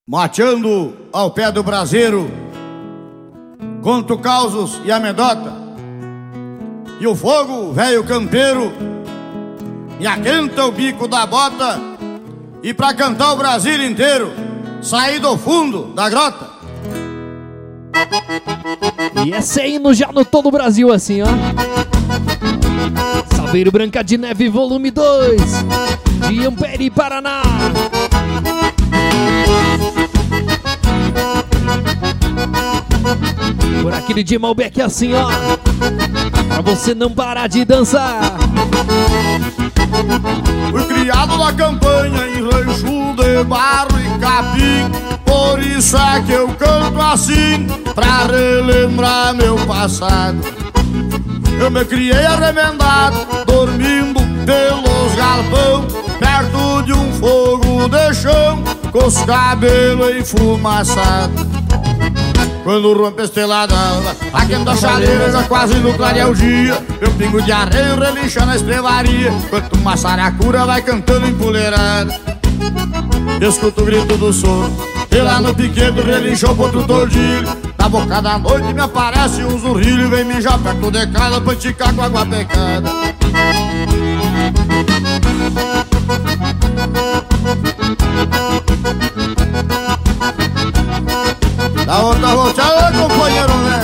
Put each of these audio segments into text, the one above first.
Mateando ao pé do braseiro, conto causos e amedota. E o fogo, velho campeiro, me aquenta o bico da bota. E pra cantar o Brasil inteiro, saí do fundo da grota. E esse é hino já no todo o Brasil assim, ó. Salveiro Branca de Neve, volume 2, de Ampere, Paraná. Por aquele de Malbec assim, ó, pra você não parar de dançar. Fui criado na campanha em rancho de barro e capim. Por isso é que eu canto assim, pra relembrar meu passado. Eu me criei arremendado, dormindo pelos galpão, perto de um fogo de chão, com os cabelos enfumaçados. Quando rompe a estrela d'alva, aquenta a chaleira, já quase no clarear o dia. Eu pingo de arreio, relincha na estrevaria, enquanto uma saracura vai cantando empoleirada. Escuto o grito do sono, e lá no piquete relinchou pro outro tordilho. Na boca da noite me aparece um zurrilho, vem mijar perto de casa pra esticar com água pecada. Da outra volteada, companheiro, né?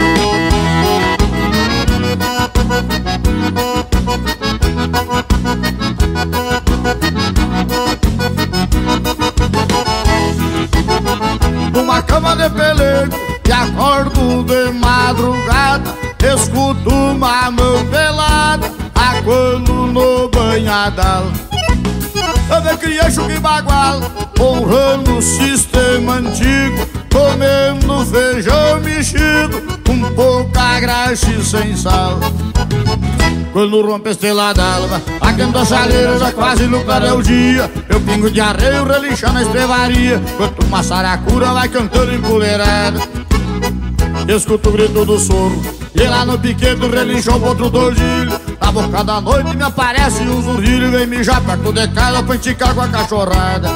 Numa cama de pelego e acordo de madrugada, escuto uma mão pelada aguando no banhadal. Eu me criei chuca e bagual, honrando o sistema antigo, comendo feijão mexido, com pouca graxa e sem sal. Quando rompe a estrela d'alva, aquenta a chaleira, já quase no clarear o dia. Eu pingo de arreio, relincha na estrevaria, enquanto uma saracura vai cantando empoleirada. Escuto o grito do soro, e lá no piquete relinchou pro outro tordilho. Na boca da noite me aparece um zurrilho, vem mijar perto de casa pra enticar com a cachorrada.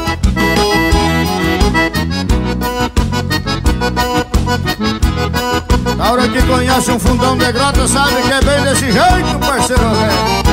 Na hora que conhece um fundão de grota, sabe que é bem desse jeito, parceiro velho.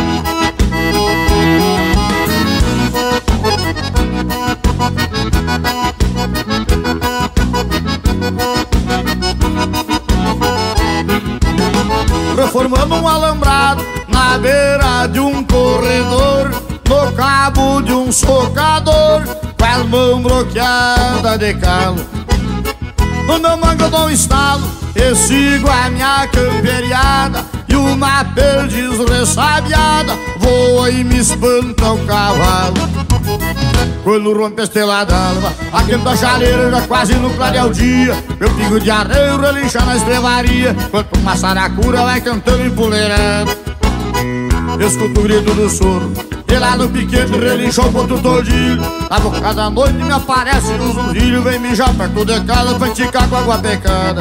Reformando um alambrado na beira de um corredor, no cabo de um socador, com as mãos bloqueadas de calo. No meu mango eu dou um estalo e sigo a minha camperiada, e uma perdiz ressabiada voa e me espanta o cavalo. Quando rompe a estrela d'alva, aquenta a chaleira, já quase no clarear o dia. Eu pingo de arreio, relincha na estrevaria, enquanto uma saracura vai cantando empoleirada. Escuto o grito do soro, e lá no piquete relinchou pro outro tordilho. Na boca da noite me aparece um zurrilho, vem mijar perto de casa pra esticar com água pecada.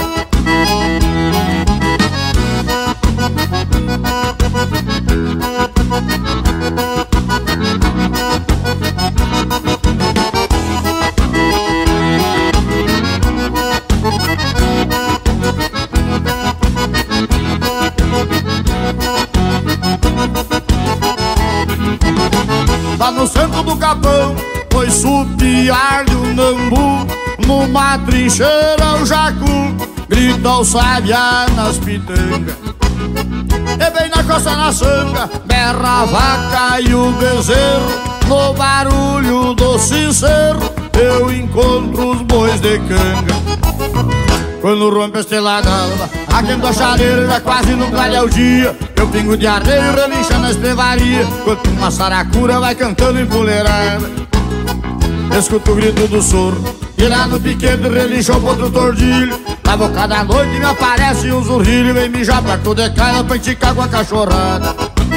Lá no centro do capão, foi supiar-lhe o nambu, numa trincheira o jacu grita o sabiá nas pitangas. E bem na costa na sanga, berra a vaca e o bezerro, no barulho do sincero eu encontro os bois de canga. Quando rompe a estrela d'alva, aquenta a chaleira, já quase no clarear o dia. Eu pingo de arreio, relincha na estrevaria, enquanto uma saracura vai cantando empoleirada. Escuto o grito do soro, e lá no piquete relinchou pro outro tordilho. Na boca da noite me aparece um zurrilho, vem mijar perto de casa pra enticar com a cachorrada.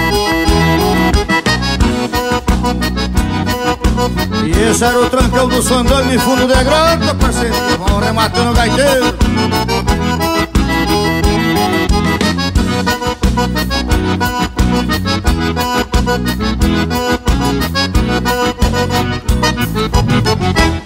E esse era o trancão do Sandano em fundo de grota, parceiro. Vão rematando o gaiteiro. Música